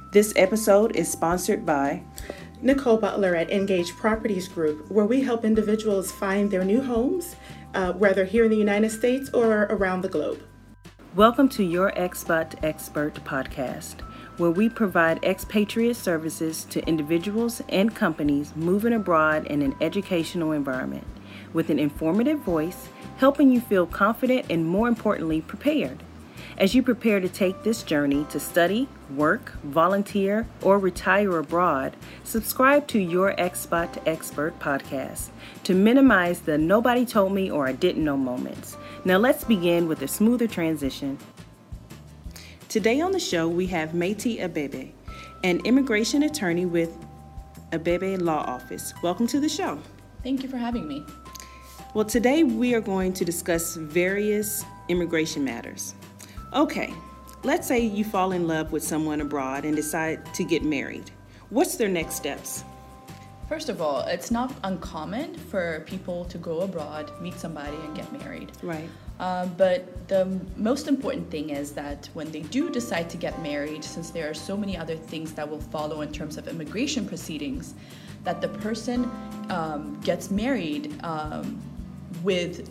This episode is sponsored by Nicole Butler at Engage Properties Group, where we help individuals find their new homes, whether here in the United States or around the globe. Welcome to your Expat Expert podcast, where we provide expatriate services to individuals and companies moving abroad in an educational environment, with an informative voice, helping you feel confident and, more importantly, prepared. As you prepare to take this journey to study, work, volunteer, or retire abroad, subscribe to your Expat Expert podcast to minimize the nobody told me or I didn't know moments. Now let's begin with a smoother transition. Today on the show, we have Mayti Abebe, an immigration attorney with Abebe Law Office. Welcome to the show. Thank you for having me. Well, today we are going to discuss various immigration matters. Okay, let's say you fall in love with someone abroad and decide to get married. What's their next steps? First of all, it's not uncommon for people to go abroad, meet somebody, and get married. Right. But the most important thing is that when they do decide to get married, since there are so many other things that will follow in terms of immigration proceedings, that the person gets married with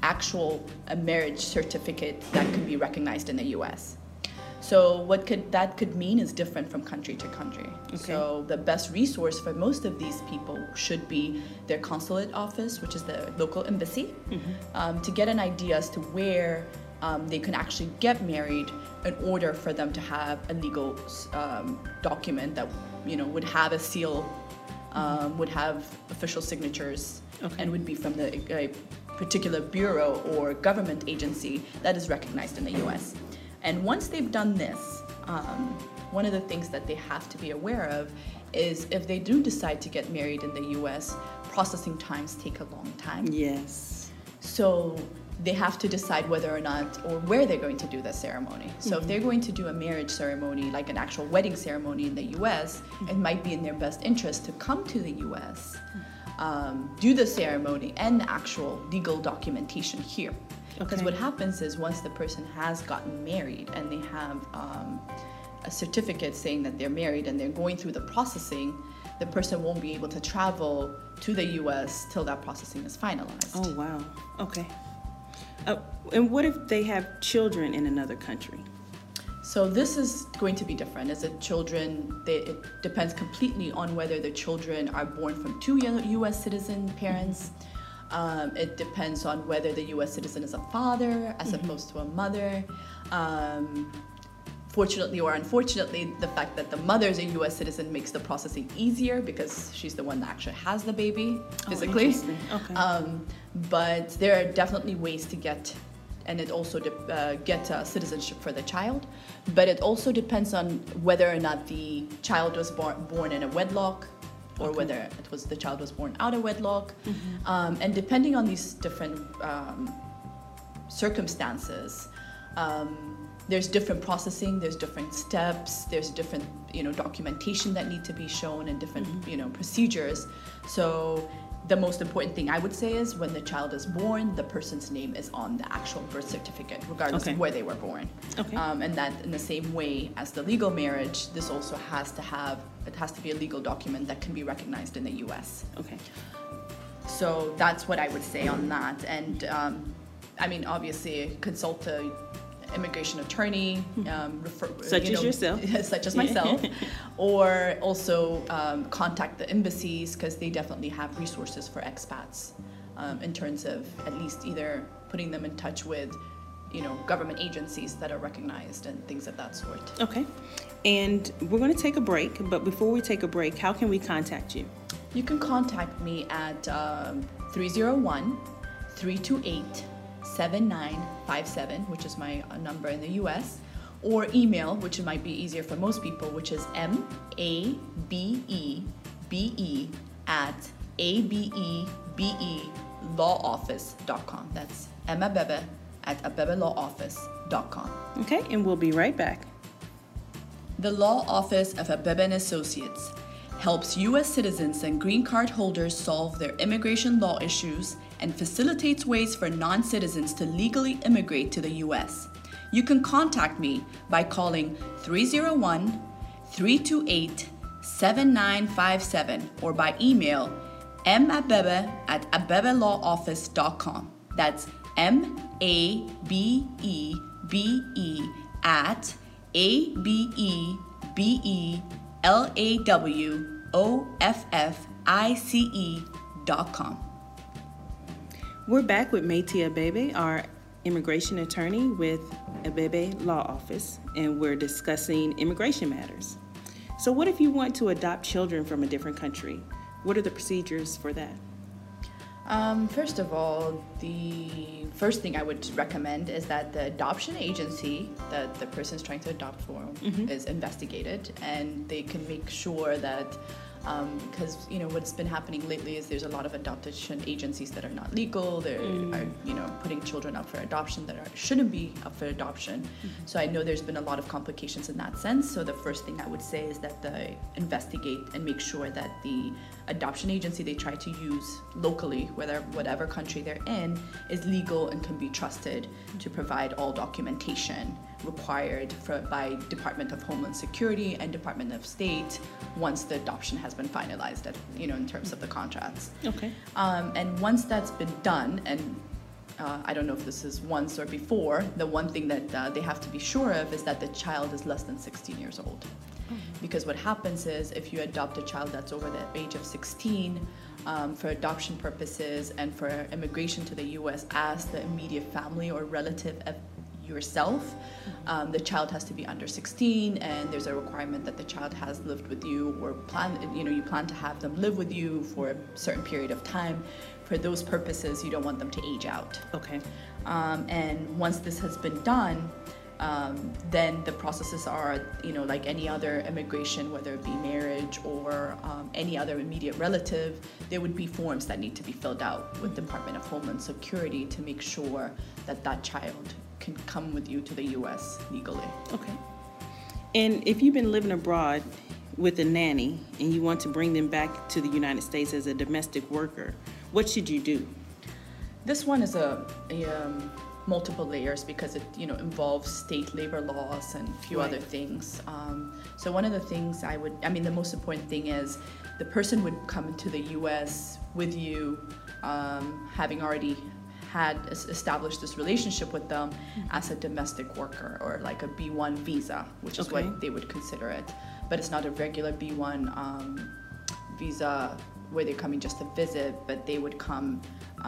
a marriage certificate that could be recognized in the U.S. So what that could mean is different from country to country. Okay. So the best resource for most of these people should be their consulate office, which is the local embassy, to get an idea as to where they can actually get married in order for them to have a legal document that would have a seal, would have official signatures, and would be from the particular bureau or government agency that is recognized in the U.S. And once they've done this, one of the things that they have to be aware of is if they do decide to get married in the U.S., processing times take a long time. Yes. So they have to decide whether or not or where they're going to do the ceremony. So if they're going to do a marriage ceremony, like an actual wedding ceremony in the U.S., it might be in their best interest to come to the U.S., do the ceremony and the actual legal documentation here. Because what happens is once the person has gotten married and they have a certificate saying that they're married and they're going through the processing, the person won't be able to travel to the U.S. till that processing is finalized. Oh, wow. Okay. And what if they have children in another country? So this is going to be different. As it depends completely on whether the children are born from two U.S. citizen parents. It depends on whether the U.S. citizen is a father as opposed to a mother. Fortunately or unfortunately, the fact that the mother is a U.S. citizen makes the processing easier because she's the one that actually has the baby physically. But there are definitely ways to get, and it also get citizenship for the child. But it also depends on whether or not the child was born in a wedlock, or whether the child was born out of wedlock. And depending on these different circumstances, there's different processing, there's different steps, there's different documentation that need to be shown and different procedures. So the most important thing I would say is when the child is born, the person's name is on the actual birth certificate, regardless of where they were born. And that in the same way as the legal marriage, this also has to be a legal document that can be recognized in the U.S. So that's what I would say on that. And obviously consult a immigration attorney, such as yourself, such as myself, or also contact the embassies because they definitely have resources for expats in terms of at least either putting them in touch with government agencies that are recognized and things of that sort. Okay, and we're going to take a break, but before we take a break, how can we contact you? You can contact me at 301-328-7957, which is my number in the U.S., or email, which might be easier for most people, which is mabebe@abelawoffice.com. That's mabebe@abebelawoffice.com. Okay, and we'll be right back. The Law Office of Abebe & Associates helps U.S. citizens and green card holders solve their immigration law issues and facilitates ways for non-citizens to legally immigrate to the U.S. You can contact me by calling 301 328-7957 or by email mabebe@abebelawoffice.com. That's MABEBEABELAWOFFICE.com. We're back with Maytia Abebe, our immigration attorney with Abebe Law Office, and we're discussing immigration matters. So what if you want to adopt children from a different country? What are the procedures for that? First of all, the first thing I would recommend is that the adoption agency that the person is trying to adopt for is investigated, and they can make sure that because what's been happening lately is there's a lot of adoption agencies that are not legal. They are putting children up for adoption that shouldn't be up for adoption. So I know there's been a lot of complications in that sense. So the first thing I would say is that they investigate and make sure that the adoption agency they try to use locally, whatever country they're in, is legal and can be trusted to provide all documentation required by Department of Homeland Security and Department of State once the adoption has been finalized in terms of the contracts. Okay. And once that's been done, and I don't know if this is once or before, the one thing that they have to be sure of is that the child is less than 16 years old. Because what happens is if you adopt a child that's over the age of 16, for adoption purposes and for immigration to the U.S. as the immediate family or relative of yourself, the child has to be under 16, and there's a requirement that the child has lived with you or you plan to have them live with you for a certain period of time. For those purposes, you don't want them to age out. Okay. And once this has been done, then the processes are, like any other immigration, whether it be marriage or any other immediate relative, there would be forms that need to be filled out with Department of Homeland Security to make sure that that child can come with you to the U.S. legally. Okay. And if you've been living abroad with a nanny and you want to bring them back to the United States as a domestic worker, what should you do? This one is a multiple layers because it involves state labor laws and a few other things. So one of the things the most important thing is the person would come into the U.S. with you, having already had established this relationship with them as a domestic worker or like a B1 visa, which is what they would consider it. But it's not a regular B1 visa where they're coming just to visit, but they would come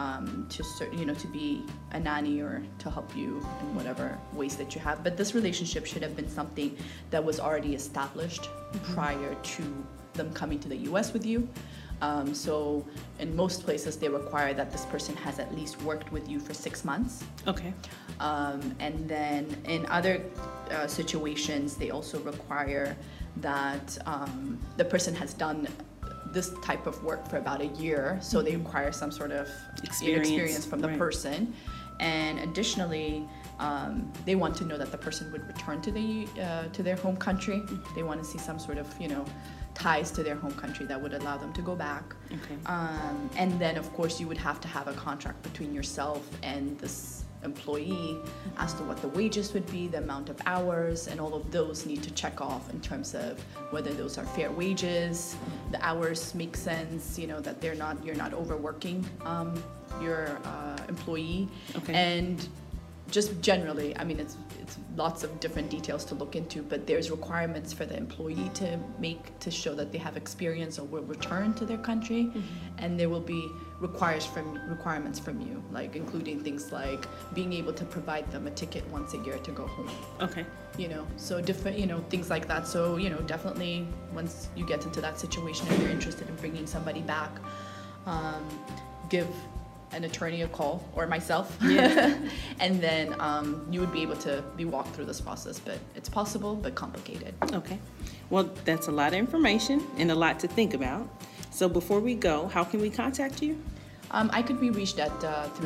to be a nanny or to help you in whatever ways that you have. But this relationship should have been something that was already established prior to them coming to the U.S. with you. So in most places, they require that this person has at least worked with you for 6 months. Okay. And then in other situations, they also require that the person has done this type of work for about a year, so they require some sort of experience from the person. And additionally, they want to know that the person would return to their home country. They want to see some sort of ties to their home country that would allow them to go back. Okay. And then of course you would have to have a contract between yourself and this employee as to what the wages would be, the amount of hours, and all of those need to check off in terms of whether those are fair wages, the hours make sense, that you're not overworking your employee. Okay. And just generally, it's lots of different details to look into, but there's requirements for the employee to show that they have experience or will return to their country, and there will be requirements from you, like including things like being able to provide them a ticket once a year to go home. Okay. So different, things like that. So, definitely once you get into that situation and you're interested in bringing somebody back, give an attorney a call or myself. Yeah. And then you would be able to be walked through this process, but it's possible but complicated. Okay. Well, that's a lot of information and a lot to think about. So before we go, how can we contact you? I could be reached at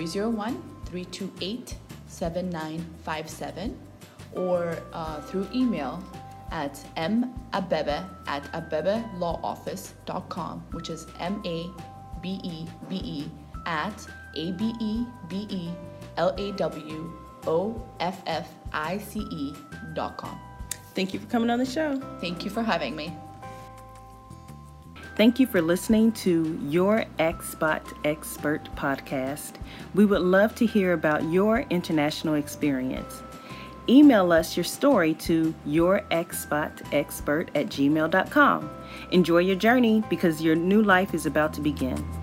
301-328-7957 or through email at mabebe@abebelawoffice.com, which is MABEBE@ABEBELAWOFFICE.com. Thank you for coming on the show. Thank you for having me. Thank you for listening to Your X-Spot Expert podcast. We would love to hear about your international experience. Email us your story to yourxspotexpert@gmail.com. Enjoy your journey because your new life is about to begin.